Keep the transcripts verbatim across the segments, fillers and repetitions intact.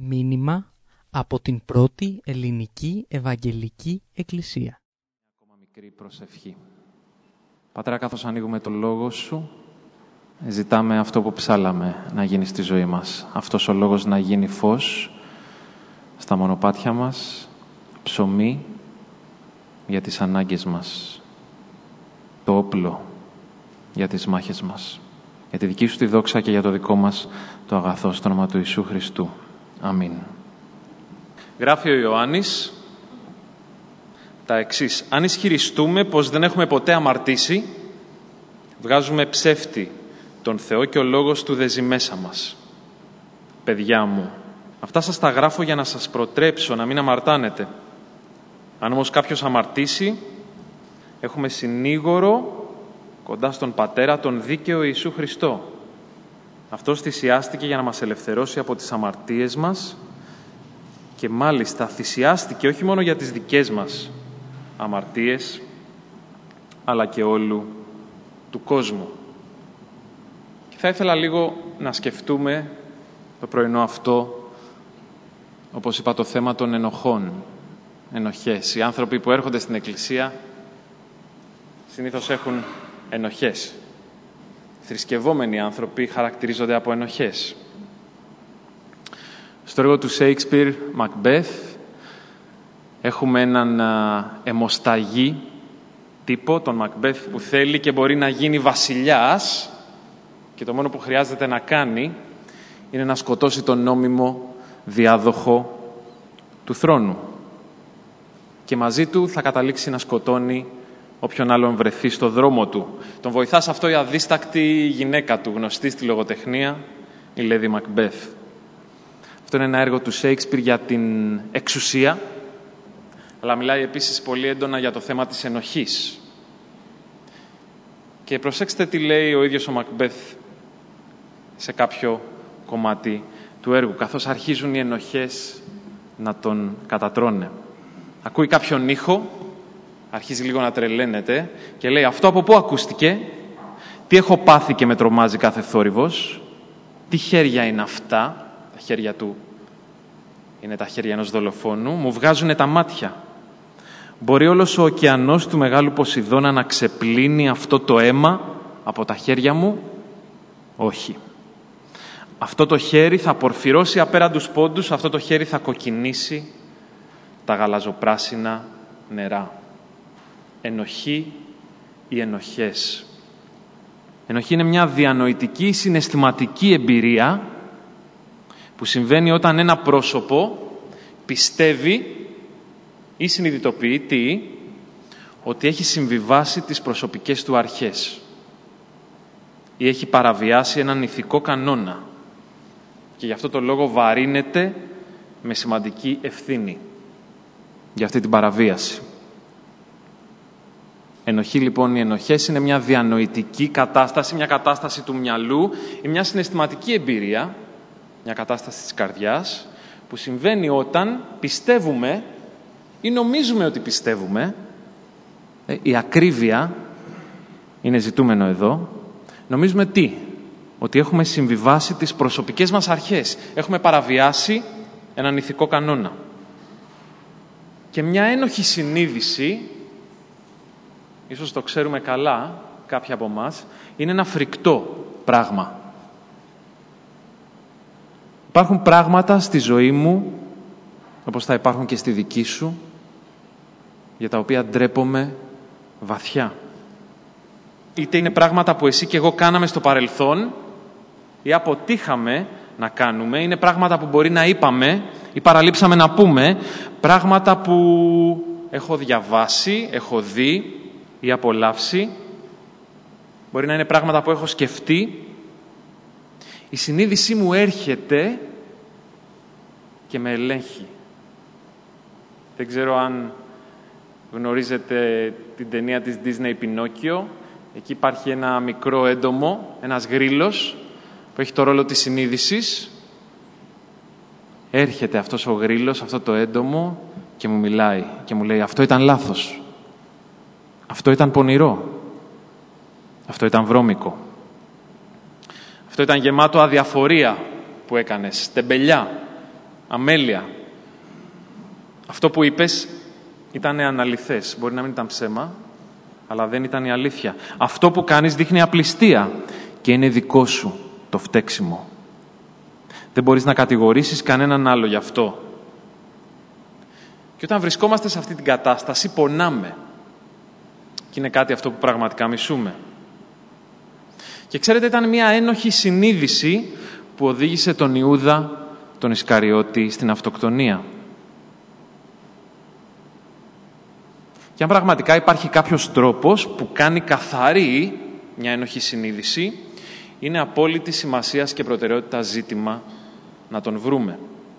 Μήνυμα από την πρώτη ελληνική Ευαγγελική Εκκλησία. Ακόμα μικρή προσευχή. Πατέρα, καθώς ανοίγουμε το Λόγο Σου, ζητάμε αυτό που ψάλαμε να γίνει στη ζωή μας. Αυτός ο Λόγος να γίνει φως στα μονοπάτια μας, ψωμί για τις ανάγκες μας, το όπλο για τις μάχες μας. Για τη δική Σου τη δόξα και για το δικό μας το αγαθό, στο όνομα του Ιησού Χριστού. Αμήν. Γράφει ο Ιωάννης τα εξής. Αν ισχυριστούμε πως δεν έχουμε ποτέ αμαρτήσει, βγάζουμε ψεύτη τον Θεό και ο λόγος του δεζει μέσα μας. Παιδιά μου, αυτά σας τα γράφω για να σας προτρέψω να μην αμαρτάνετε. Αν όμως κάποιος αμαρτήσει, έχουμε συνήγορο κοντά στον Πατέρα, τον δίκαιο Ιησού Χριστό. Αυτός θυσιάστηκε για να μας ελευθερώσει από τις αμαρτίες μας και μάλιστα θυσιάστηκε όχι μόνο για τις δικές μας αμαρτίες, αλλά και όλου του κόσμου. Και θα ήθελα λίγο να σκεφτούμε το πρωινό αυτό, όπως είπα, το θέμα των ενοχών. Ενοχές. Οι άνθρωποι που έρχονται στην Εκκλησία συνήθως έχουν ενοχές. Θρησκευόμενοι άνθρωποι χαρακτηρίζονται από ενοχές. Στο έργο του Σέιξπιρ, Μακμπέθ, έχουμε έναν α, αιμοσταγή τύπο, τον Μακμπέθ, που θέλει και μπορεί να γίνει βασιλιάς και το μόνο που χρειάζεται να κάνει είναι να σκοτώσει τον νόμιμο διάδοχο του θρόνου. Και μαζί του θα καταλήξει να σκοτώνει όποιον άλλον βρεθεί στο δρόμο του. Τον βοηθά σε αυτό η αδίστακτη γυναίκα του, γνωστή στη λογοτεχνία, η Λέδη Μακμπέθ. Αυτό είναι ένα έργο του Σέιξπιρ για την εξουσία, αλλά μιλάει επίσης πολύ έντονα για το θέμα της ενοχής. Και προσέξτε τι λέει ο ίδιος ο Μακμπέθ σε κάποιο κομμάτι του έργου, καθώς αρχίζουν οι ενοχές να τον κατατρώνε. Ακούει κάποιον ήχο, αρχίζει λίγο να τρελαίνεται και λέει, αυτό από πού ακούστηκε, τι έχω πάθει και με τρομάζει κάθε θόρυβος, τι χέρια είναι αυτά, τα χέρια του είναι τα χέρια ενός δολοφόνου, μου βγάζουνε τα μάτια. Μπορεί όλος ο ωκεανός του Μεγάλου Ποσειδώνα να ξεπλύνει αυτό το αίμα από τα χέρια μου? Όχι. Αυτό το χέρι θα πορφυρώσει απέραντους πόντους, αυτό το χέρι θα κοκκινήσει τα γαλαζοπράσινα νερά. Ενοχή ή ενοχές. Ενοχή είναι μια διανοητική, συναισθηματική εμπειρία που συμβαίνει όταν ένα πρόσωπο πιστεύει ή συνειδητοποιεί τι, ότι έχει συμβιβάσει τις προσωπικές του αρχές ή έχει παραβιάσει έναν ηθικό κανόνα και γι' αυτό το λόγο βαρύνεται με σημαντική ευθύνη για αυτή την παραβίαση. Ενοχή λοιπόν, οι ενοχές είναι μια διανοητική κατάσταση, μια κατάσταση του μυαλού ή μια συναισθηματική εμπειρία, μια κατάσταση της καρδιάς που συμβαίνει όταν πιστεύουμε ή νομίζουμε ότι πιστεύουμε, ε, η ακρίβεια είναι ζητούμενο εδώ, νομίζουμε τι, ότι έχουμε συμβιβάσει τις προσωπικές μας αρχές, έχουμε παραβιάσει έναν ηθικό κανόνα. Και μια ένοχη συνείδηση, ίσως το ξέρουμε καλά κάποιοι από εμάς, είναι ένα φρικτό πράγμα. Υπάρχουν πράγματα στη ζωή μου, όπως θα υπάρχουν και στη δική σου, για τα οποία ντρέπομαι βαθιά. Είτε είναι πράγματα που εσύ και εγώ κάναμε στο παρελθόν ή αποτύχαμε να κάνουμε, είναι πράγματα που μπορεί να είπαμε ή παραλείψαμε να πούμε, πράγματα που έχω διαβάσει, έχω δει ή απολαύσει, μπορεί να είναι πράγματα που έχω σκεφτεί. Η συνείδησή μου έρχεται και με ελέγχει. Δεν ξέρω αν γνωρίζετε την ταινία της Disney Πινόκιο. Εκεί υπάρχει ένα μικρό έντομο, ένας γρίλος που έχει το ρόλο της συνείδησης. Έρχεται αυτός ο γρίλος, αυτό το έντομο και μου μιλάει και μου λέει, αυτό ήταν λάθος. Αυτό ήταν πονηρό. Αυτό ήταν βρώμικο. Αυτό ήταν γεμάτο αδιαφορία που έκανες, τεμπελιά. Αμέλεια, αυτό που είπες ήταν αναληθές. Μπορεί να μην ήταν ψέμα, αλλά δεν ήταν η αλήθεια. Αυτό που κάνεις δείχνει απληστία και είναι δικό σου το φταίξιμο. Δεν μπορείς να κατηγορήσεις κανέναν άλλο γι' αυτό. Και όταν βρισκόμαστε σε αυτή την κατάσταση, πονάμε. Και είναι κάτι αυτό που πραγματικά μισούμε. Και ξέρετε, ήταν μια ένοχη συνείδηση που οδήγησε τον Ιούδα, τον Ισκαριώτη, στην αυτοκτονία. Και αν πραγματικά υπάρχει κάποιος τρόπος που κάνει καθαρή μια ένοχη συνείδηση, είναι απόλυτη σημασίας και προτεραιότητα ζήτημα να τον βρούμε.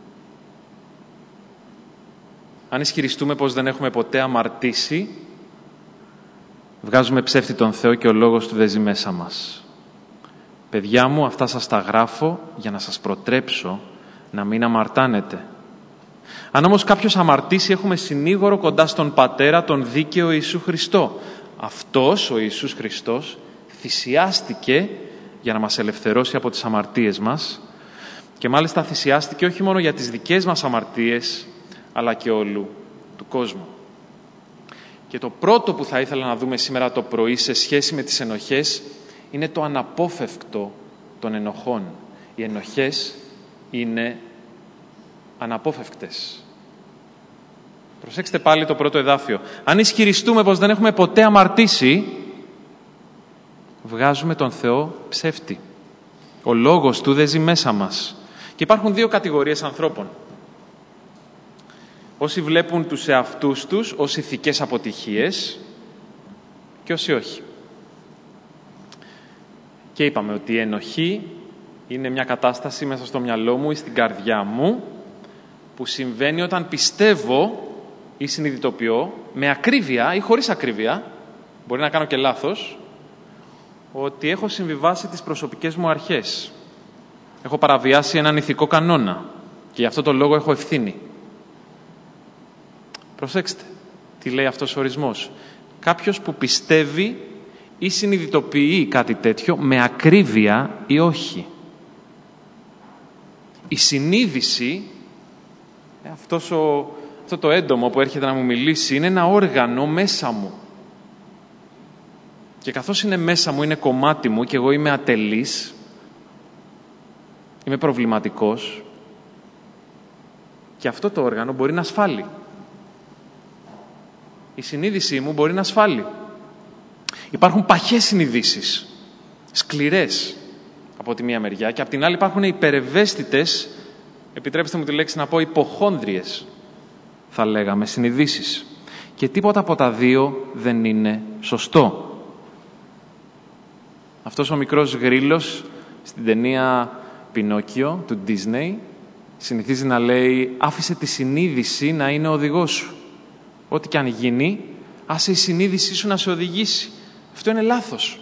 Αν ισχυριστούμε πως δεν έχουμε ποτέ αμαρτήσει, βγάζουμε ψεύτη τον Θεό και ο λόγος του δεν ζει μέσα μας. Παιδιά μου, αυτά σας τα γράφω για να σας προτρέψω να μην αμαρτάνετε. Αν όμως κάποιος αμαρτήσει, έχουμε συνήγορο κοντά στον Πατέρα, τον δίκαιο Ιησού Χριστό. Αυτός, ο Ιησούς Χριστός, θυσιάστηκε για να μας ελευθερώσει από τις αμαρτίες μας και μάλιστα θυσιάστηκε όχι μόνο για τις δικές μας αμαρτίες, αλλά και όλου του κόσμου. Και το πρώτο που θα ήθελα να δούμε σήμερα το πρωί σε σχέση με τις ενοχές είναι το αναπόφευκτο των ενοχών. Οι ενοχές είναι αναπόφευκτες. Προσέξτε πάλι το πρώτο εδάφιο. Αν ισχυριστούμε πως δεν έχουμε ποτέ αμαρτήσει, βγάζουμε τον Θεό ψεύτη. Ο λόγος του δεν ζει μέσα μας. Και υπάρχουν δύο κατηγορίες ανθρώπων. Όσοι βλέπουν τους εαυτούς τους ως ηθικές αποτυχίες και όσοι όχι. Και είπαμε ότι η ενοχή είναι μια κατάσταση μέσα στο μυαλό μου ή στην καρδιά μου που συμβαίνει όταν πιστεύω ή συνειδητοποιώ με ακρίβεια ή χωρίς ακρίβεια, μπορεί να κάνω και λάθος, ότι έχω συμβιβάσει τις προσωπικές μου αρχές. Έχω παραβιάσει έναν ηθικό κανόνα και γι' αυτό το λόγο έχω ευθύνη. Προσέξτε, τι λέει αυτός ο ορισμός. Κάποιος που πιστεύει ή συνειδητοποιεί κάτι τέτοιο με ακρίβεια ή όχι. Η συνείδηση, αυτός ο, αυτό το έντομο που έρχεται να μου μιλήσει, είναι ένα όργανο μέσα μου. Και καθώς είναι μέσα μου, είναι κομμάτι μου και εγώ είμαι ατελής, είμαι προβληματικός, και αυτό το όργανο μπορεί να ασφάλει. Η συνείδησή μου μπορεί να ασφάλει. Υπάρχουν παχές συνειδήσεις, σκληρές από τη μία μεριά, και από την άλλη υπάρχουν υπερευαίσθητες, επιτρέψτε μου τη λέξη να πω, υποχόνδριες, θα λέγαμε, συνειδήσεις. Και τίποτα από τα δύο δεν είναι σωστό. Αυτός ο μικρός γρίλος στην ταινία Πινόκιο του Disney συνηθίζει να λέει: άφησε τη συνείδηση να είναι ο οδηγός σου. Ό,τι και αν γίνει, άσε η συνείδησή σου να σε οδηγήσει. Αυτό είναι λάθος.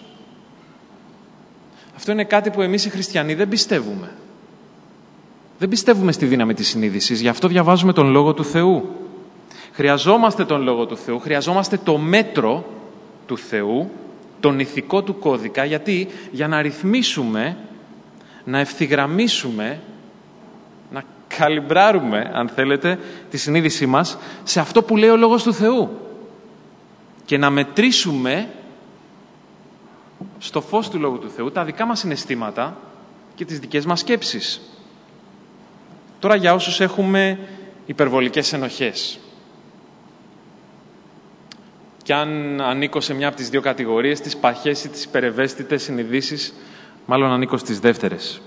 Αυτό είναι κάτι που εμείς οι χριστιανοί δεν πιστεύουμε. Δεν πιστεύουμε στη δύναμη της συνείδησης, γι' αυτό διαβάζουμε τον Λόγο του Θεού. Χρειαζόμαστε τον Λόγο του Θεού, χρειαζόμαστε το μέτρο του Θεού, τον ηθικό του κώδικα, γιατί για να ρυθμίσουμε, να ευθυγραμμίσουμε, να καλυμπράρουμε, αν θέλετε, τη συνείδησή μας σε αυτό που λέει ο Λόγος του Θεού και να μετρήσουμε στο φως του Λόγου του Θεού τα δικά μας συναισθήματα και τις δικές μας σκέψεις. Τώρα για όσους έχουμε υπερβολικές ενοχές. Και αν ανήκω σε μια από τις δύο κατηγορίες, τις παχές ή τις υπερευαίσθητες συνειδήσεις, μάλλον ανήκω στις δεύτερες.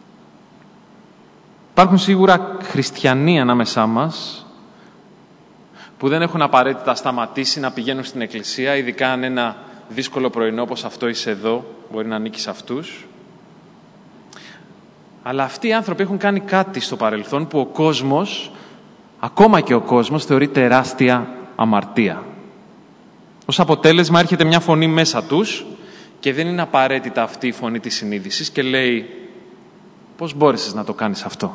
Υπάρχουν σίγουρα χριστιανοί ανάμεσά μας που δεν έχουν απαραίτητα σταματήσει να πηγαίνουν στην εκκλησία, ειδικά αν ένα δύσκολο πρωινό όπως αυτό είσαι εδώ, μπορεί να ανήκει σε αυτούς. Αλλά αυτοί οι άνθρωποι έχουν κάνει κάτι στο παρελθόν που ο κόσμος, ακόμα και ο κόσμος, θεωρεί τεράστια αμαρτία. Ως αποτέλεσμα έρχεται μια φωνή μέσα τους και δεν είναι απαραίτητα αυτή η φωνή της συνείδησης και λέει: πώς μπόρεσες να το κάνεις αυτό?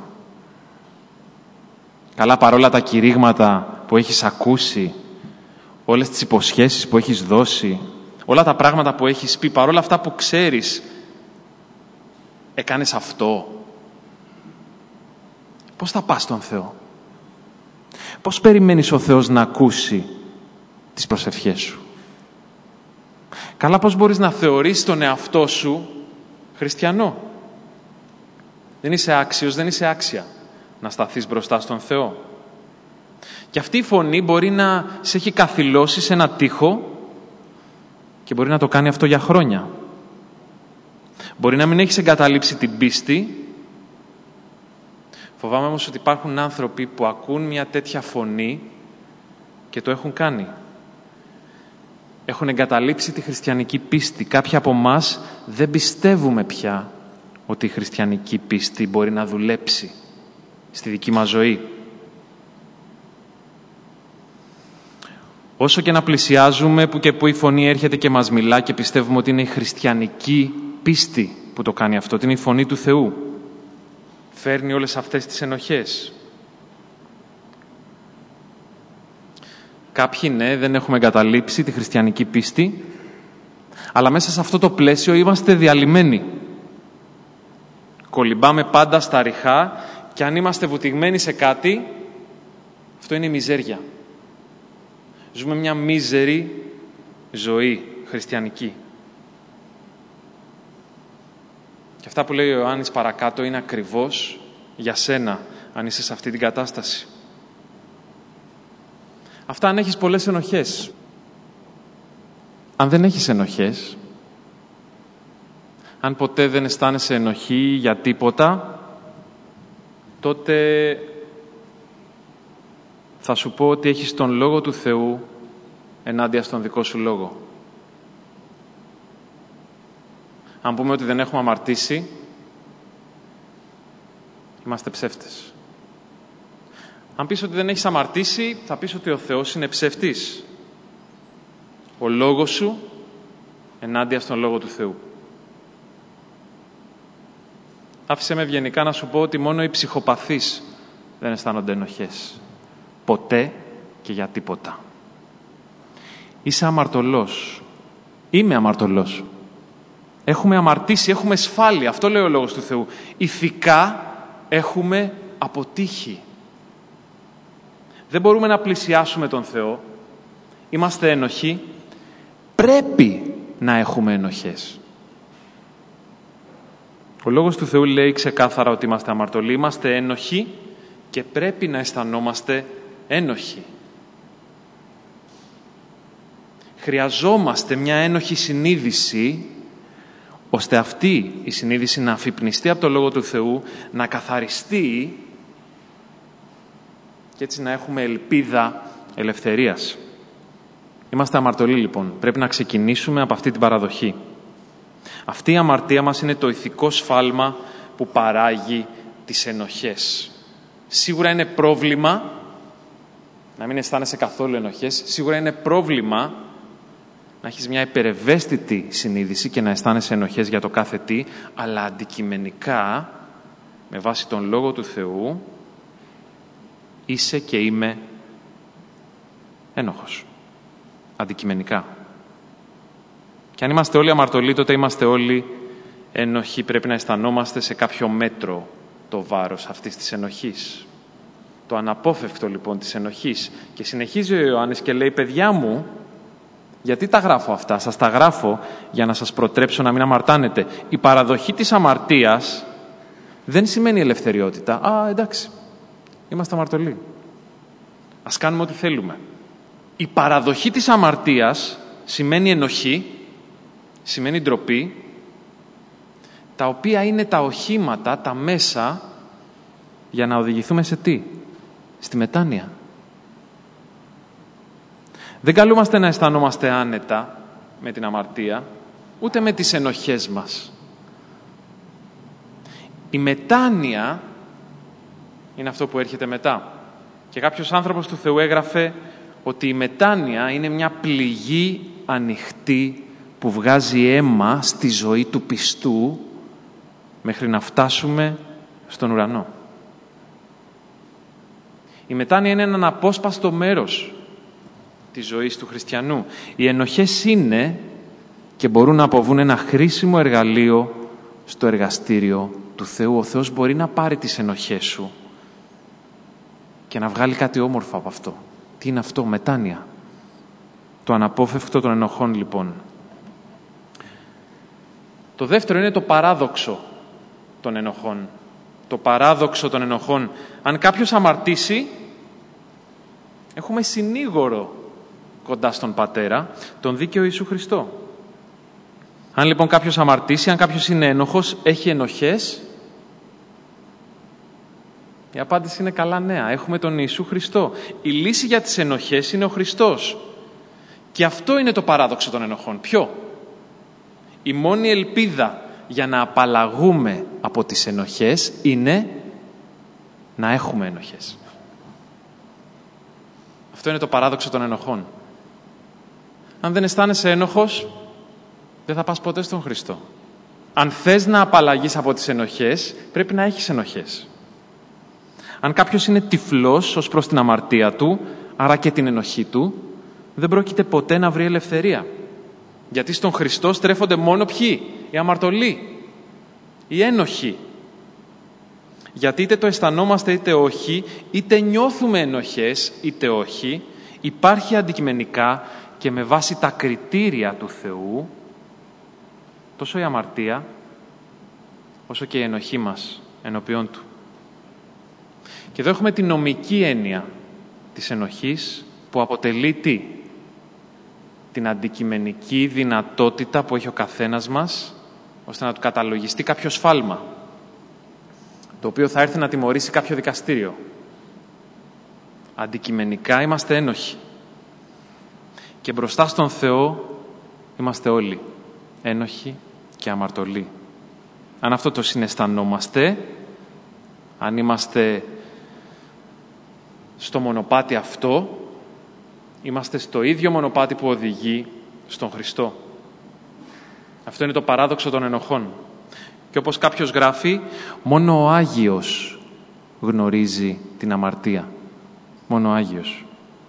Καλά, παρόλα τα κηρύγματα που έχεις ακούσει, όλες τις υποσχέσεις που έχεις δώσει, όλα τα πράγματα που έχεις πει, παρόλα αυτά που ξέρεις, έκανες αυτό. Πώς θα πας στον Θεό? Πώς περιμένεις ο Θεός να ακούσει τις προσευχές σου? Καλά, πώς μπορείς να θεωρείς τον εαυτό σου χριστιανό? Δεν είσαι άξιος, δεν είσαι άξια να σταθείς μπροστά στον Θεό. Και αυτή η φωνή μπορεί να σε έχει καθυλώσει σε ένα τοίχο και μπορεί να το κάνει αυτό για χρόνια. Μπορεί να μην έχεις εγκαταλείψει την πίστη. Φοβάμαι όμως ότι υπάρχουν άνθρωποι που ακούν μια τέτοια φωνή και το έχουν κάνει. Έχουν εγκαταλείψει τη χριστιανική πίστη. Κάποιοι από εμάς δεν πιστεύουμε πια ότι η χριστιανική πίστη μπορεί να δουλέψει στη δική μας ζωή. Όσο και να πλησιάζουμε, που και που η φωνή έρχεται και μας μιλά και πιστεύουμε ότι είναι η χριστιανική πίστη που το κάνει αυτό, ότι είναι η φωνή του Θεού. Φέρνει όλες αυτές τις ενοχές. Κάποιοι, ναι, δεν έχουμε εγκαταλείψει τη χριστιανική πίστη, αλλά μέσα σε αυτό το πλαίσιο είμαστε διαλυμένοι. Κολυμπάμε πάντα στα ριχά και αν είμαστε βουτυγμένοι σε κάτι, αυτό είναι η μιζέρια. Ζούμε μια μίζερη ζωή χριστιανική. Και αυτά που λέει ο Ιωάννης παρακάτω είναι ακριβώς για σένα, αν είσαι σε αυτή την κατάσταση. Αυτά αν έχεις πολλές ενοχές. Αν δεν έχεις ενοχές, αν ποτέ δεν αισθάνεσαι ενοχή για τίποτα, τότε θα σου πω ότι έχεις τον Λόγο του Θεού ενάντια στον δικό σου λόγο. Αν πούμε ότι δεν έχουμε αμαρτήσει, είμαστε ψεύτες. Αν πεις ότι δεν έχεις αμαρτήσει, θα πεις ότι ο Θεός είναι ψεύτης. Ο λόγος σου ενάντια στον Λόγο του Θεού. Άφησε με ευγενικά να σου πω ότι μόνο οι ψυχοπαθείς δεν αισθάνονται ενοχές. Ποτέ και για τίποτα. Είσαι αμαρτωλός. Είμαι αμαρτωλός. Έχουμε αμαρτήσει, έχουμε σφάλει. Αυτό λέει ο Λόγος του Θεού. Ηθικά έχουμε αποτύχει. Δεν μπορούμε να πλησιάσουμε τον Θεό. Είμαστε ένοχοι. Πρέπει να έχουμε ενοχές. Ο Λόγος του Θεού λέει ξεκάθαρα ότι είμαστε αμαρτωλοί, είμαστε ένοχοι και πρέπει να αισθανόμαστε ένοχοι. Χρειαζόμαστε μια ένοχη συνείδηση, ώστε αυτή η συνείδηση να αφυπνιστεί από το Λόγο του Θεού, να καθαριστεί και έτσι να έχουμε ελπίδα ελευθερίας. Είμαστε αμαρτωλοί λοιπόν. Πρέπει να ξεκινήσουμε από αυτή την παραδοχή. Αυτή η αμαρτία μας είναι το ηθικό σφάλμα που παράγει τις ενοχές. Σίγουρα είναι πρόβλημα να μην αισθάνεσαι καθόλου ενοχές. Σίγουρα είναι πρόβλημα να έχεις μια υπερευαίσθητη συνείδηση και να αισθάνεσαι ενοχές για το κάθε τι, αλλά αντικειμενικά, με βάση τον Λόγο του Θεού, είσαι και είμαι ένοχος. Αντικειμενικά. Και αν είμαστε όλοι αμαρτωλοί, τότε είμαστε όλοι ένοχοι. Πρέπει να αισθανόμαστε σε κάποιο μέτρο το βάρος αυτής της ενοχής. Το αναπόφευκτο λοιπόν της ενοχής. Και συνεχίζει ο Ιωάννης και λέει, παιδιά μου, γιατί τα γράφω αυτά? Σας τα γράφω για να σας προτρέψω να μην αμαρτάνετε. Η παραδοχή της αμαρτίας δεν σημαίνει ελευθεριότητα. Α, εντάξει, είμαστε αμαρτωλοί. Ας κάνουμε ό,τι θέλουμε. Η παραδοχή της αμαρτίας σημαίνει ενοχή, σημαίνει ντροπή, τα οποία είναι τα οχήματα, τα μέσα για να οδηγηθούμε σε τι? Στη μετάνοια. Δεν καλούμαστε να αισθανόμαστε άνετα με την αμαρτία, ούτε με τις ενοχές μας. Η μετάνοια είναι αυτό που έρχεται μετά. Και κάποιος άνθρωπος του Θεού έγραφε ότι η μετάνοια είναι μια πληγή ανοιχτή που βγάζει αίμα στη ζωή του πιστού μέχρι να φτάσουμε στον ουρανό. Η μετάνοια είναι ένα αναπόσπαστο μέρος της ζωής του χριστιανού. Οι ενοχές είναι και μπορούν να αποβούν ένα χρήσιμο εργαλείο στο εργαστήριο του Θεού. Ο Θεός μπορεί να πάρει τις ενοχές σου και να βγάλει κάτι όμορφο από αυτό. Τι είναι αυτό? Μετάνοια. Το αναπόφευκτο των ενοχών, λοιπόν. Το δεύτερο είναι το παράδοξο των ενοχών. Το παράδοξο των ενοχών. Αν κάποιος αμαρτήσει, έχουμε συνήγορο κοντά στον Πατέρα, τον δίκαιο Ιησού Χριστό. Αν λοιπόν κάποιος αμαρτήσει, αν κάποιος είναι ένοχος, έχει ενοχές, η απάντηση είναι καλά νέα. Έχουμε τον Ιησού Χριστό. Η λύση για τις ενοχές είναι ο Χριστός. Και αυτό είναι το παράδοξο των ενοχών. Ποιο? Η μόνη ελπίδα για να απαλλαγούμε από τις ενοχές είναι να έχουμε ενοχές. Αυτό είναι το παράδοξο των ενοχών. Αν δεν αισθάνεσαι ένοχος, δεν θα πας ποτέ στον Χριστό. Αν θες να απαλλαγείς από τις ενοχές, πρέπει να έχεις ενοχές. Αν κάποιος είναι τυφλός ως προς την αμαρτία του, άρα και την ενοχή του, δεν πρόκειται ποτέ να βρει ελευθερία. Γιατί στον Χριστό στρέφονται μόνο ποιοι? Οι αμαρτωλοί, οι ένοχοι. Γιατί είτε το αισθανόμαστε είτε όχι, είτε νιώθουμε ενοχές είτε όχι, υπάρχει αντικειμενικά και με βάση τα κριτήρια του Θεού, τόσο η αμαρτία, όσο και η ενοχή μας ενώπιον Του. Και εδώ έχουμε την νομική έννοια της ενοχής, που αποτελεί τι? Την αντικειμενική δυνατότητα που έχει ο καθένας μας, ώστε να του καταλογιστεί κάποιο σφάλμα, το οποίο θα έρθει να τιμωρήσει κάποιο δικαστήριο. Αντικειμενικά είμαστε ένοχοι. Και μπροστά στον Θεό είμαστε όλοι ένοχοι και αμαρτωλοί. Αν αυτό το συναισθανόμαστε, αν είμαστε στο μονοπάτι αυτό, είμαστε στο ίδιο μονοπάτι που οδηγεί στον Χριστό. Αυτό είναι το παράδοξο των ενοχών. Και όπως κάποιος γράφει, μόνο ο Άγιος γνωρίζει την αμαρτία. Μόνο ο Άγιος.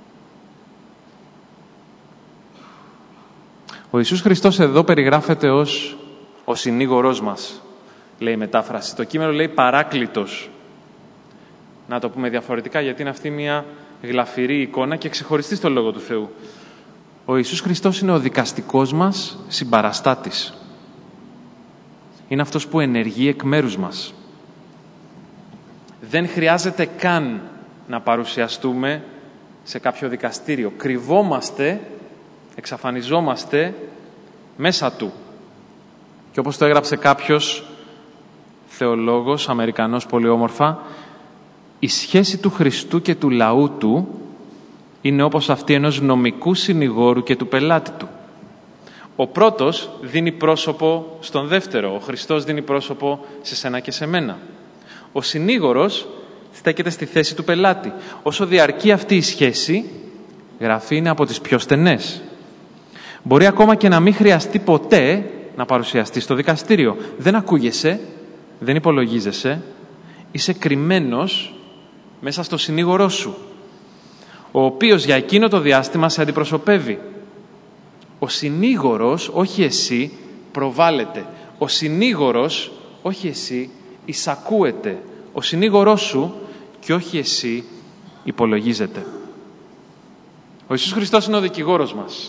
Ο Ιησούς Χριστός εδώ περιγράφεται ως ο συνήγορός μας, λέει η μετάφραση. Το κείμενο λέει παράκλητος. Να το πούμε διαφορετικά, γιατί είναι αυτή μια γλαφυρή εικόνα και ξεχωριστή στο Λόγο του Θεού. Ο Ιησούς Χριστός είναι ο δικαστικός μας συμπαραστάτης. Είναι αυτός που ενεργεί εκ μέρους μας. Δεν χρειάζεται καν να παρουσιαστούμε σε κάποιο δικαστήριο. Κρυβόμαστε, εξαφανιζόμαστε μέσα Του. Και όπως το έγραψε κάποιος θεολόγος, Αμερικανός, πολύ όμορφα, η σχέση του Χριστού και του λαού Του είναι όπως αυτή ενός νομικού συνηγόρου και του πελάτη Του. Ο πρώτος δίνει πρόσωπο στον δεύτερο. Ο Χριστός δίνει πρόσωπο σε σένα και σε μένα. Ο συνήγορος στέκεται στη θέση του πελάτη. Όσο διαρκεί αυτή η σχέση, γραφή είναι από τις πιο στενές. Μπορεί ακόμα και να μην χρειαστεί ποτέ να παρουσιαστεί στο δικαστήριο. Δεν ακούγεσαι, δεν υπολογίζεσαι, είσαι κρυμμένος μέσα στο συνήγορό σου, ο οποίος για εκείνο το διάστημα σε αντιπροσωπεύει. Ο συνήγορος, όχι εσύ, προβάλλεται. Ο συνήγορος, όχι εσύ, εισακούεται. Ο συνήγορός σου και όχι εσύ υπολογίζεται. Ο Ιησούς Χριστός είναι ο δικηγόρος μας.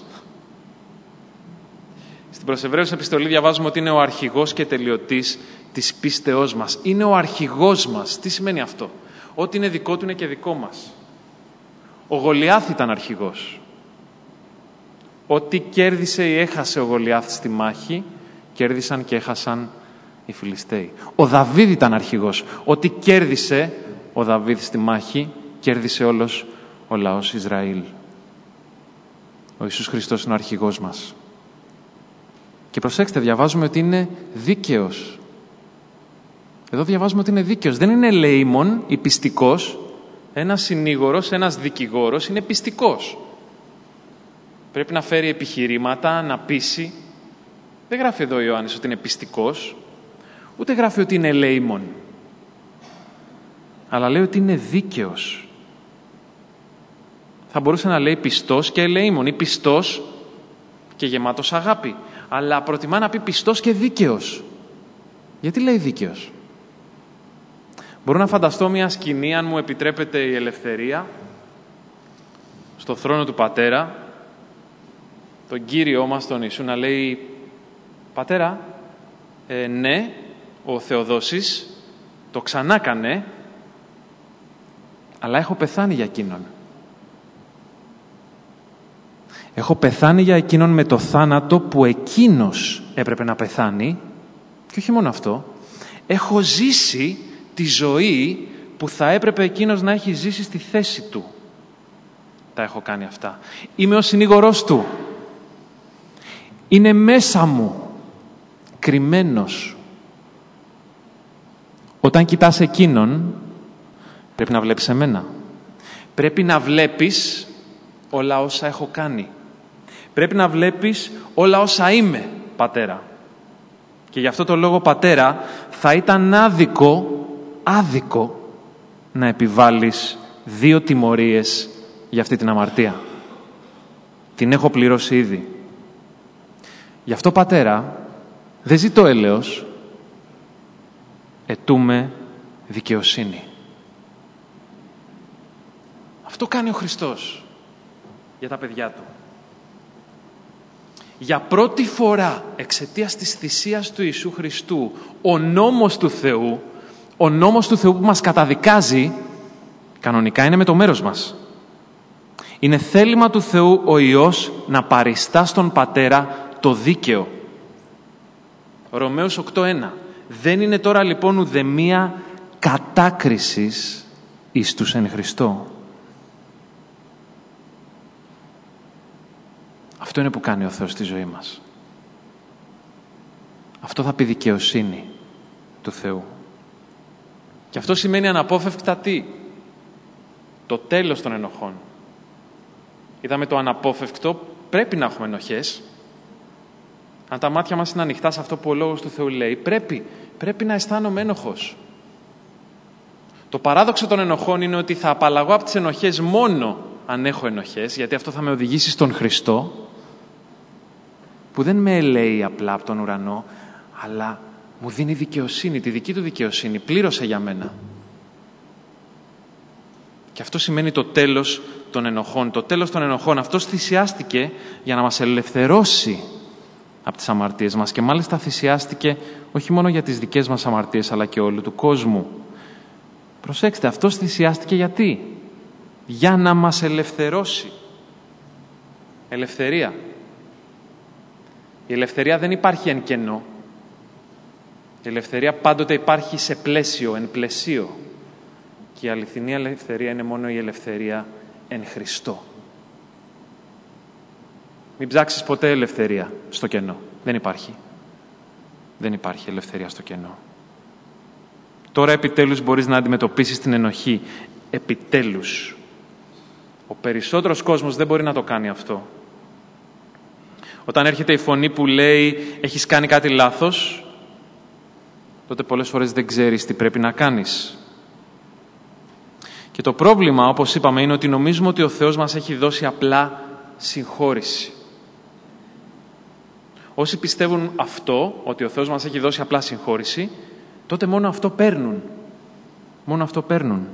Στην προς Εβραίους επιστολή διαβάζουμε ότι είναι ο αρχηγός και τελειωτής της πίστεώς μας. Είναι ο αρχηγός μας. Τι σημαίνει αυτό? Ό,τι είναι δικό του είναι και δικό μας. Ο Γολιάθ ήταν αρχηγός. Ό,τι κέρδισε ή έχασε ο Γολιάθ στη μάχη, κέρδισαν και έχασαν οι Φιλιστέοι. Ο Δαβίδ ήταν αρχηγός. Ό,τι κέρδισε ο Δαβίδ στη μάχη, κέρδισε όλος ο λαός Ισραήλ. Ο Ιησούς Χριστός είναι ο αρχηγός μας. Και προσέξτε, διαβάζουμε ότι είναι δίκαιος. Εδώ διαβάζουμε ότι είναι δίκαιος. Δεν είναι ελεήμων ή πιστικός. Ένας συνήγορος, ένας δικηγόρος είναι πιστικός. Πρέπει να φέρει επιχειρήματα, να πείσει. Δεν γράφει εδώ ο Ιωάννης ότι είναι πιστικός, ούτε γράφει ότι είναι ελεήμων. Αλλά λέει ότι είναι δίκαιος. Θα μπορούσε να λέει πιστός και ελεήμων ή πιστός και γεμάτος αγάπη. Αλλά προτιμά να πει πιστός και δίκαιος. Γιατί λέει δίκαιος? Μπορώ να φανταστώ μια σκηνή, αν μου επιτρέπετε η ελευθερία, στο θρόνο του Πατέρα, τον Κύριό μας, τον Ιησού, να λέει «Πατέρα, ε, ναι, ο Θεοδόσης το ξανά κάνε, αλλά έχω πεθάνει για εκείνον. Έχω πεθάνει για εκείνον με το θάνατο που εκείνος έπρεπε να πεθάνει και όχι μόνο αυτό, έχω ζήσει τη ζωή που θα έπρεπε εκείνος να έχει ζήσει στη θέση του. Τα έχω κάνει αυτά. Είμαι ο συνήγορός του. Είναι μέσα μου, κρυμμένος. Όταν κοιτάς εκείνον, πρέπει να βλέπεις εμένα. Πρέπει να βλέπεις όλα όσα έχω κάνει. Πρέπει να βλέπεις όλα όσα είμαι, Πατέρα. Και γι' αυτό το λόγο, Πατέρα, θα ήταν άδικο, άδικο να επιβάλλεις δύο τιμωρίες για αυτή την αμαρτία. Την έχω πληρώσει ήδη. Γι' αυτό, Πατέρα, δεν ζητώ έλεος, ετούμε δικαιοσύνη. Αυτό κάνει ο Χριστός για τα παιδιά του. Για πρώτη φορά, εξαιτίας της θυσίας του Ιησού Χριστού, ο νόμος του Θεού, ο νόμος του Θεού που μας καταδικάζει, κανονικά είναι με το μέρος μας. Είναι θέλημα του Θεού ο Υιός να παριστά στον Πατέρα το δίκαιο. Ρωμαίους οκτώ ένα. Δεν είναι τώρα λοιπόν ουδεμία κατάκρισης εις τους εν Χριστώ. Αυτό είναι που κάνει ο Θεός στη ζωή μας. Αυτό θα πει δικαιοσύνη του Θεού. Και αυτό σημαίνει αναπόφευκτα τι? Το τέλος των ενοχών. Είδαμε το αναπόφευκτο, πρέπει να έχουμε ενοχές. Αν τα μάτια μας είναι ανοιχτά σε αυτό που ο Λόγος του Θεού λέει, πρέπει, πρέπει να αισθάνομαι ένοχος. Το παράδοξο των ενοχών είναι ότι θα απαλλαγώ από τις ενοχές μόνο αν έχω ενοχές, γιατί αυτό θα με οδηγήσει στον Χριστό, που δεν με ελέει απλά από τον ουρανό, αλλά μου δίνει δικαιοσύνη, τη δική του δικαιοσύνη, πλήρωσε για μένα. Και αυτό σημαίνει το τέλος των ενοχών. Το τέλος των ενοχών, αυτός θυσιάστηκε για να μας ελευθερώσει από τις αμαρτίες μας και μάλιστα θυσιάστηκε όχι μόνο για τις δικές μας αμαρτίες, αλλά και όλου του κόσμου. Προσέξτε, αυτός θυσιάστηκε γιατί? Για να μας ελευθερώσει. Ελευθερία. Η ελευθερία δεν υπάρχει εν κενό. Η ελευθερία πάντοτε υπάρχει σε πλαίσιο, εν πλαισίο. Και η αληθινή ελευθερία είναι μόνο η ελευθερία εν Χριστώ. Μην ψάξεις ποτέ ελευθερία στο κενό. Δεν υπάρχει. Δεν υπάρχει ελευθερία στο κενό. Τώρα επιτέλους μπορείς να αντιμετωπίσεις την ενοχή. Επιτέλους. Ο περισσότερος κόσμος δεν μπορεί να το κάνει αυτό. Όταν έρχεται η φωνή που λέει «έχεις κάνει κάτι λάθος», τότε πολλές φορές δεν ξέρεις τι πρέπει να κάνεις. Και το πρόβλημα, όπως είπαμε, είναι ότι νομίζουμε ότι ο Θεός μας έχει δώσει απλά συγχώρηση. Όσοι πιστεύουν αυτό, ότι ο Θεός μας έχει δώσει απλά συγχώρηση, τότε μόνο αυτό παίρνουν. Μόνο αυτό παίρνουν.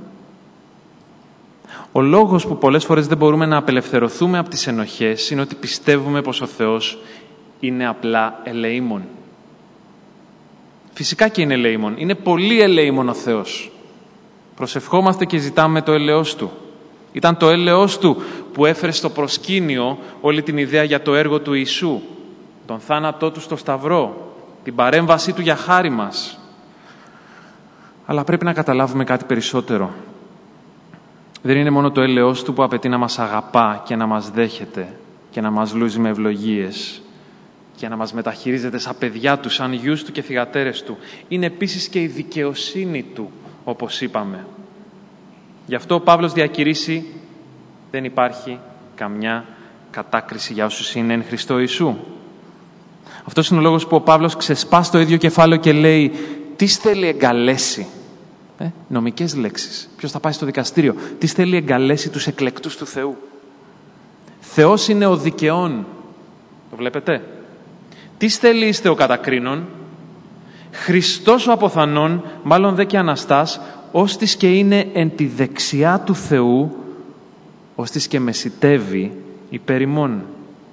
Ο λόγος που πολλές φορές δεν μπορούμε να απελευθερωθούμε από τις ενοχές είναι ότι πιστεύουμε πως ο Θεός είναι απλά ελεήμων. Φυσικά και είναι ελεήμων. Είναι πολύ ελεήμων ο Θεός. Προσευχόμαστε και ζητάμε το έλεος Του. Ήταν το έλεος Του που έφερε στο προσκήνιο όλη την ιδέα για το έργο του Ιησού, τον θάνατό Του στο Σταυρό, την παρέμβασή Του για χάρη μας. Αλλά πρέπει να καταλάβουμε κάτι περισσότερο. Δεν είναι μόνο το έλεος Του που απαιτεί να μας αγαπά και να μας δέχεται και να μας λούζει με ευλογίες και να μας μεταχειρίζεται σαν παιδιά Του, σαν γιους Του και θυγατέρες Του. Είναι επίσης και η δικαιοσύνη Του, όπως είπαμε. Γι' αυτό ο Παύλος διακηρύσει δεν υπάρχει καμιά κατάκριση για όσους είναι εν Χριστώ Ιησού. Αυτός είναι ο λόγος που ο Παύλος ξεσπά στο ίδιο κεφάλαιο και λέει τι θέλει εγκαλέσει. Ε, νομικές λέξεις. Ποιος θα πάει στο δικαστήριο. Τι θέλει εγκαλέσει τους εκλεκτούς του Θεού. Θεός είναι ο δικαιών. Το βλέπετε. Τι θέλει είστε ο κατακρίνων. Χριστός ο αποθανών, μάλλον δε και Αναστάς, ώστις και είναι εν τη δεξιά του Θεού, ώστις και μεσιτεύει υπέρ ημών.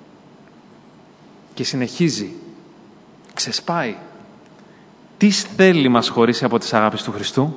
Και συνεχίζει, ξεσπάει. Τι θέλει μας χωρίσει από τις αγάπης του Χριστού?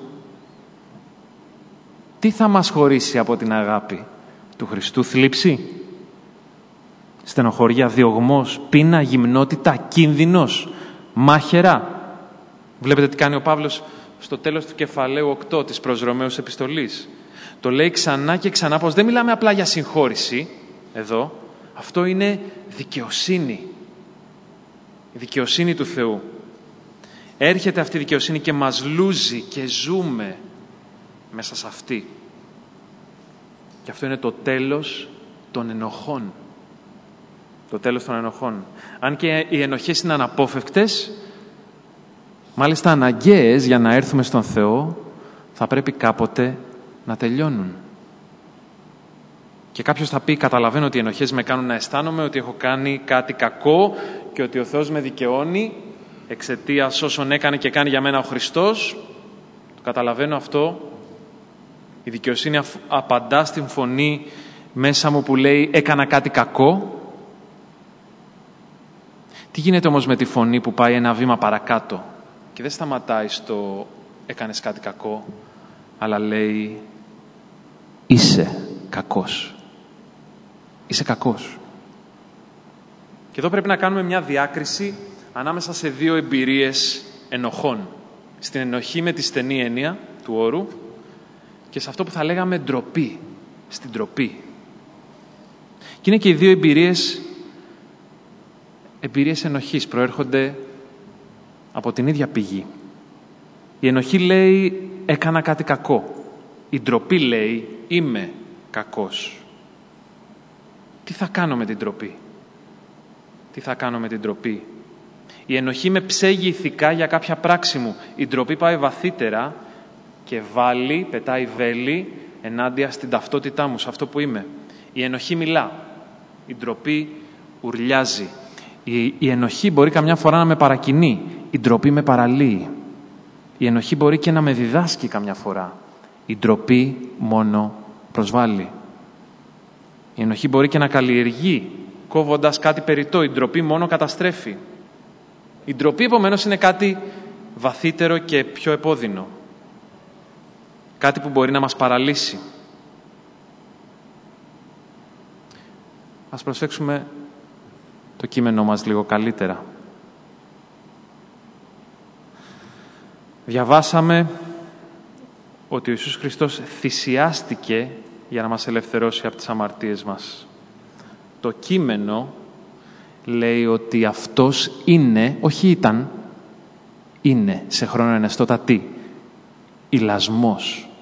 Τι θα μας χωρίσει από την αγάπη του Χριστού? Θλίψη, στενοχωρία, διωγμός, πείνα, γυμνότητα, κίνδυνος, μάχαιρα. Βλέπετε τι κάνει ο Παύλος στο τέλος του κεφαλαίου οκτώ της προς Ρωμαίους επιστολής. Το λέει ξανά και ξανά πως δεν μιλάμε απλά για συγχώρηση εδώ. Αυτό είναι δικαιοσύνη. Η δικαιοσύνη του Θεού. Έρχεται αυτή η δικαιοσύνη και μας λούζει και ζούμε μέσα σε αυτή. Και αυτό είναι το τέλος των ενοχών. Το τέλος των ενοχών. Αν και οι ενοχές είναι αναπόφευκτες, μάλιστα αναγκαίες για να έρθουμε στον Θεό, θα πρέπει κάποτε να τελειώνουν. Και κάποιος θα πει, καταλαβαίνω ότι οι ενοχές με κάνουν να αισθάνομαι ότι έχω κάνει κάτι κακό και ότι ο Θεός με δικαιώνει εξαιτίας όσων έκανε και κάνει για μένα ο Χριστός. Το καταλαβαίνω αυτό. Η δικαιοσύνη απαντά στην φωνή μέσα μου που λέει έκανα κάτι κακό. Τι γίνεται όμως με τη φωνή που πάει ένα βήμα παρακάτω και δεν σταματάει στο έκανες κάτι κακό, αλλά λέει είσαι κακός. Είσαι κακός. Και εδώ πρέπει να κάνουμε μια διάκριση ανάμεσα σε δύο εμπειρίες ενοχών. Στην ενοχή με τη στενή έννοια του όρου και σε αυτό που θα λέγαμε ντροπή, στην ντροπή. Και είναι και οι δύο εμπειρίες, εμπειρίες ενοχής, προέρχονται από την ίδια πηγή. Η ενοχή λέει έκανα κάτι κακό. Η ντροπή λέει είμαι κακός. Τι θα κάνω με την ντροπή? Τι θα κάνω με την ντροπή? Η ενοχή με ψέγει ηθικά για κάποια πράξη μου. Η ντροπή πάει βαθύτερα και βάλει, πετάει βέλη ενάντια στην ταυτότητά μου, σε αυτό που είμαι. Η ενοχή μιλά. Η ντροπή ουρλιάζει. Η, η ενοχή μπορεί καμιά φορά να με παρακινεί. Η ντροπή με παραλύει. Η ενοχή μπορεί και να με διδάσκει καμιά φορά. Η ντροπή μόνο προσβάλλει. Η ενοχή μπορεί και να καλλιεργεί, κόβοντας κάτι περιττό. Η ντροπή μόνο καταστρέφει. Η ντροπή, επομένως, είναι κάτι βαθύτερο και πιο επώδυνο. Κάτι που μπορεί να μας παραλύσει. Ας προσέξουμε το κείμενό μας λίγο καλύτερα. Διαβάσαμε ότι ο Ιησούς Χριστός θυσιάστηκε για να μας ελευθερώσει από τις αμαρτίες μας. Το κείμενο λέει ότι αυτός είναι, όχι ήταν, είναι σε χρόνο ενεστώτα τι? Ηλασμός.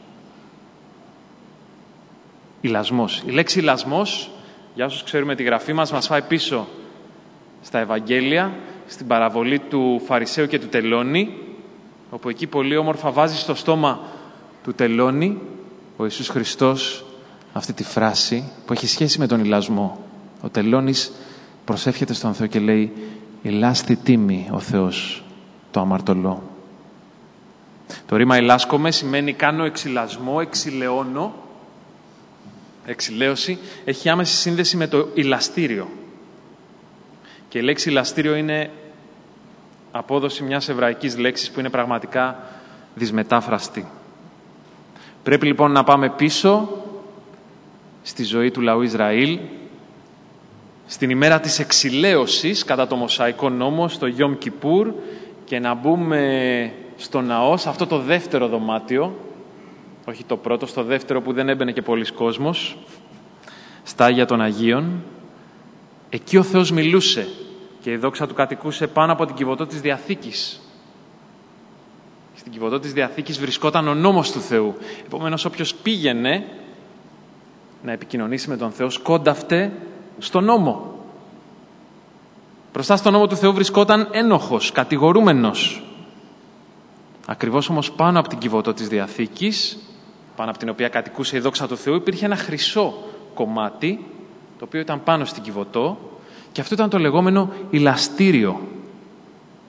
Ηλασμός. Η λέξη ηλασμός, για όσους ξέρουμε τη γραφή μας, μας πάει πίσω στα Ευαγγέλια, στην παραβολή του Φαρισαίου και του τελώνη, όπου εκεί πολύ όμορφα βάζει στο στόμα του τελώνη ο Ιησούς Χριστός αυτή τη φράση που έχει σχέση με τον ηλασμό. Ο τελώνης προσεύχεται στον Θεό και λέει «Ηλάστη τίμη ο Θεός το αμαρτωλό». Το ρήμα «ηλάσκομαι» σημαίνει κάνω εξηλασμό, εξηλαιώνω. Εξηλαίωση έχει άμεση σύνδεση με το ηλαστήριο. Και η λέξη ηλαστήριο είναι απόδοση μιας εβραϊκής λέξης που είναι πραγματικά δυσμετάφραστη. Πρέπει λοιπόν να πάμε πίσω στη ζωή του λαού Ισραήλ, στην ημέρα της εξηλαίωσης κατά το Μωσαϊκό νόμο, στο Γιόμ Κιπούρ, και να μπούμε στο ναό, σε αυτό το δεύτερο δωμάτιο, όχι το πρώτο, στο δεύτερο που δεν έμπαινε και πολλής κόσμος, στα Άγια των Αγίων. Εκεί ο Θεός μιλούσε και η δόξα του κατοικούσε πάνω από την κυβωτό της Διαθήκης. Στην κυβωτό της Διαθήκης βρισκόταν ο νόμος του Θεού. Επομένως, όποιος πήγαινε να επικοινωνήσει με τον Θεό, σκόνταυτε στον νόμο. Μπροστά στον νόμο του Θεού βρισκόταν ένοχος, κατηγορούμενος. Ακριβώς όμως πάνω από την κυβωτό της Διαθήκης, πάνω από την οποία κατοικούσε η δόξα του Θεού, υπήρχε ένα χρυσό κομμάτι, το οποίο ήταν πάνω στην κυβωτό, και αυτό ήταν το λεγόμενο ηλαστήριο.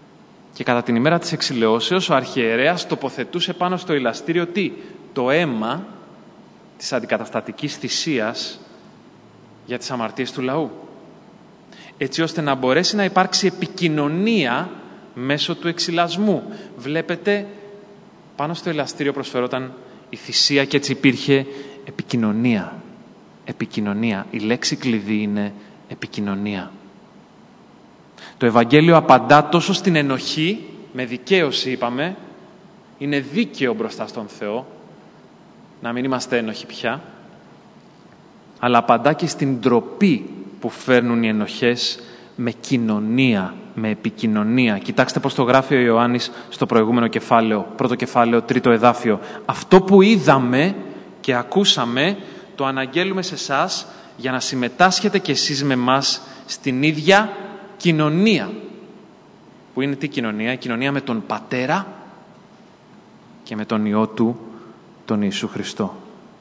Και κατά την ημέρα της εξηλαιώσεως ο αρχιερέας τοποθετούσε πάνω στο ηλαστήριο τι? Το αίμα της αντικαταστατικής θυσίας για τις αμαρτίες του λαού. Έτσι ώστε να μπορέσει να υπάρξει επικοινωνία μέσω του εξηλασμού. Βλέπετε, πάνω στο ηλαστήριο προσφερόταν η θυσία και έτσι υπήρχε επικοινωνία. Επικοινωνία. Η λέξη κλειδί είναι επικοινωνία. Το Ευαγγέλιο απαντά τόσο στην ενοχή, με δικαίωση είπαμε, είναι δίκαιο μπροστά στον Θεό, να μην είμαστε ένοχοι πια, αλλά απαντά και στην ντροπή που φέρνουν οι ενοχές με κοινωνία, με επικοινωνία. Κοιτάξτε πώς το γράφει ο Ιωάννης στο προηγούμενο κεφάλαιο, πρώτο κεφάλαιο, τρίτο εδάφιο. Αυτό που είδαμε και ακούσαμε, το αναγγέλουμε σε εσάς για να συμμετάσχετε κι εσείς με μας στην ίδια κοινωνία. Που είναι τι κοινωνία? Η κοινωνία με τον Πατέρα και με τον Υιό Του, τον Ιησού Χριστό.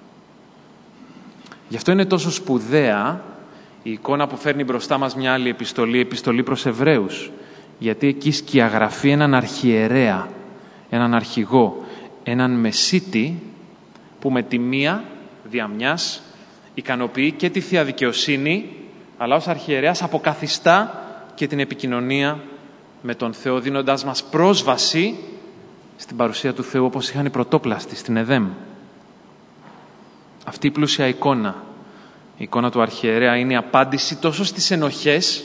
Γι' αυτό είναι τόσο σπουδαία η εικόνα που φέρνει μπροστά μας μια άλλη επιστολή, επιστολή προς Εβραίους. Γιατί εκεί σκιαγραφεί έναν αρχιερέα, έναν αρχηγό, έναν μεσίτη που με τη μία δια μιας ικανοποιεί και τη Θεία Δικαιοσύνη, αλλά ως αρχιερέας αποκαθιστά και την επικοινωνία με τον Θεό, δίνοντάς μας πρόσβαση στην παρουσία του Θεού όπως είχαν οι πρωτόπλαστοι στην Εδέμ. Αυτή η πλούσια εικόνα, η εικόνα του αρχιερέα, είναι η απάντηση τόσο στις ενοχές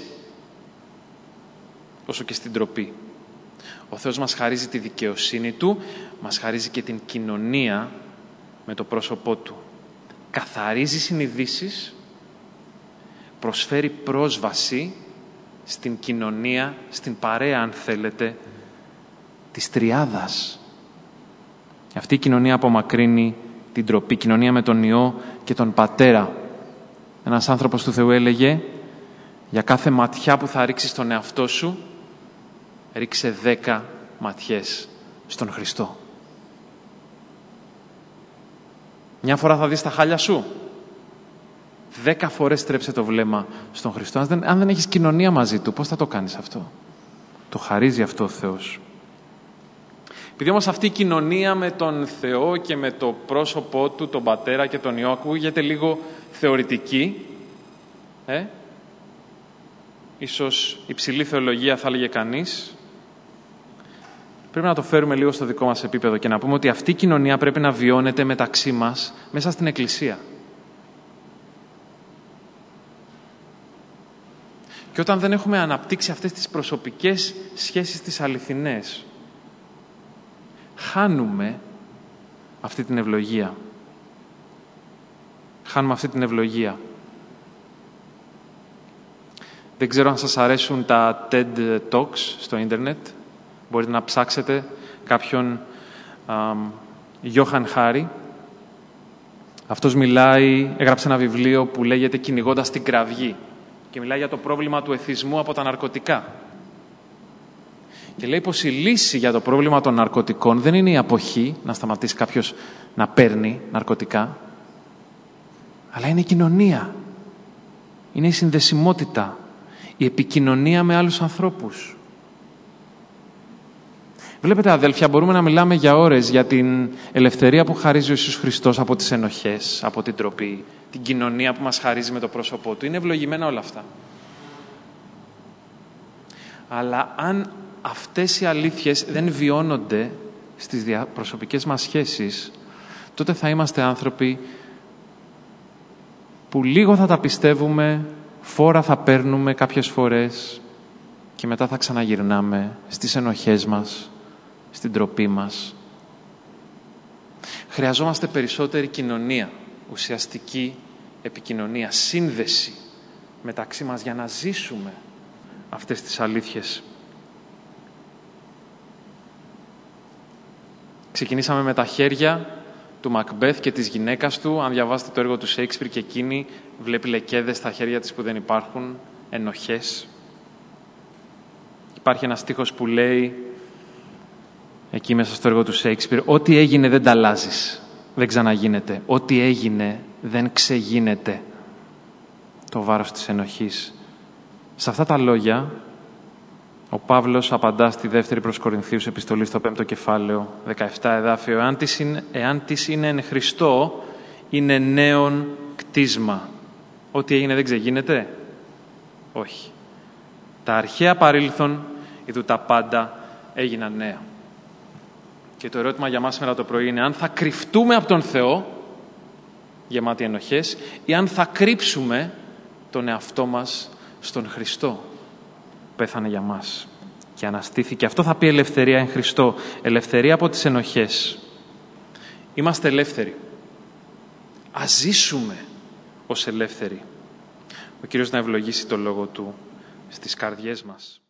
όσο και στην ντροπή. Ο Θεός μας χαρίζει τη δικαιοσύνη Του, μας χαρίζει και την κοινωνία με το πρόσωπό Του. Καθαρίζει συνειδήσεις, προσφέρει πρόσβαση στην κοινωνία, στην παρέα αν θέλετε, της τριάδας. Αυτή η κοινωνία απομακρύνει την ντροπή, κοινωνία με τον Υιό και τον Πατέρα. Ένας άνθρωπος του Θεού έλεγε, για κάθε ματιά που θα ρίξεις στον εαυτό σου, ρίξε δέκα ματιές στον Χριστό. Μια φορά θα δεις τα χάλια σου. Δέκα φορές στρέψε το βλέμμα στον Χριστό. Αν δεν, αν δεν έχεις κοινωνία μαζί Του, πώς θα το κάνεις αυτό? Το χαρίζει αυτό ο Θεός. Επειδή όμως αυτή η κοινωνία με τον Θεό και με το πρόσωπό Του, τον Πατέρα και τον Υιό, ακούγεται λίγο θεωρητική, ε? ίσως υψηλή θεολογία θα έλεγε κανείς, πρέπει να το φέρουμε λίγο στο δικό μας επίπεδο και να πούμε ότι αυτή η κοινωνία πρέπει να βιώνεται μεταξύ μας μέσα στην Εκκλησία. Και όταν δεν έχουμε αναπτύξει αυτές τις προσωπικές σχέσεις τις αληθινές, χάνουμε αυτή την ευλογία. Χάνουμε αυτή την ευλογία. Δεν ξέρω αν σας αρέσουν τα TED Talks στο ίντερνετ. Μπορείτε να ψάξετε κάποιον Γιώχαν Χάρι. Αυτός μιλάει, έγραψε ένα βιβλίο που λέγεται «Κυνηγώντας την κραυγή» και μιλάει για το πρόβλημα του εθισμού από τα ναρκωτικά. Και λέει πως η λύση για το πρόβλημα των ναρκωτικών δεν είναι η αποχή, να σταματήσει κάποιος να παίρνει ναρκωτικά, αλλά είναι η κοινωνία. Είναι η συνδεσιμότητα, η επικοινωνία με άλλους ανθρώπους. Βλέπετε αδέλφια, μπορούμε να μιλάμε για ώρες για την ελευθερία που χαρίζει ο Ιησούς Χριστός από τις ενοχές, από την ντροπή, την κοινωνία που μας χαρίζει με το πρόσωπό Του. Είναι ευλογημένα όλα αυτά. Αλλά αν αυτές οι αλήθειες δεν βιώνονται στις προσωπικές μας σχέσεις, τότε θα είμαστε άνθρωποι που λίγο θα τα πιστεύουμε, φόρα θα παίρνουμε κάποιες φορές και μετά θα ξαναγυρνάμε στις ενοχές μας, στην ντροπή μας. Χρειαζόμαστε περισσότερη κοινωνία, ουσιαστική επικοινωνία, σύνδεση μεταξύ μας για να ζήσουμε αυτές τις αλήθειες. Ξεκινήσαμε με τα χέρια του Μακμπέθ και της γυναίκας του. Αν διαβάσετε το έργο του Σέιξπιρ, και εκείνη βλέπει λεκέδες στα χέρια της που δεν υπάρχουν, ενοχές. Υπάρχει ένας στίχος που λέει, εκεί μέσα στο έργο του Σέιξπιρ, «Ό,τι έγινε δεν τα αλλάζεις, δεν ξαναγίνεται. Ό,τι έγινε δεν ξεγίνεται». Το βάρος της ενοχής. Σε αυτά τα λόγια, Ο Παύλος απαντά στη δεύτερη προς Κορινθίους επιστολή στο πέμπτο κεφάλαιο, δεκαεπτά εδάφιο, «Εάν της είναι, εάν της είναι εν Χριστώ, είναι νέον κτίσμα». Ό,τι έγινε δεν ξεγίνεται. Όχι. Τα αρχαία παρήλθον, ειδού τα πάντα έγιναν νέα. Και το ερώτημα για μας σήμερα το πρωί είναι αν θα κρυφτούμε από τον Θεό, γεμάτοι ενοχές, ή αν θα κρύψουμε τον εαυτό μας στον Χριστό. Πέθανε για μας και αναστήθηκε. Αυτό θα πει ελευθερία εν Χριστώ. Ελευθερία από τις ενοχές. Είμαστε ελεύθεροι. Ας ζήσουμε ως ελεύθεροι. Ο Κύριος να ευλογήσει το λόγο Του στις καρδιές μας.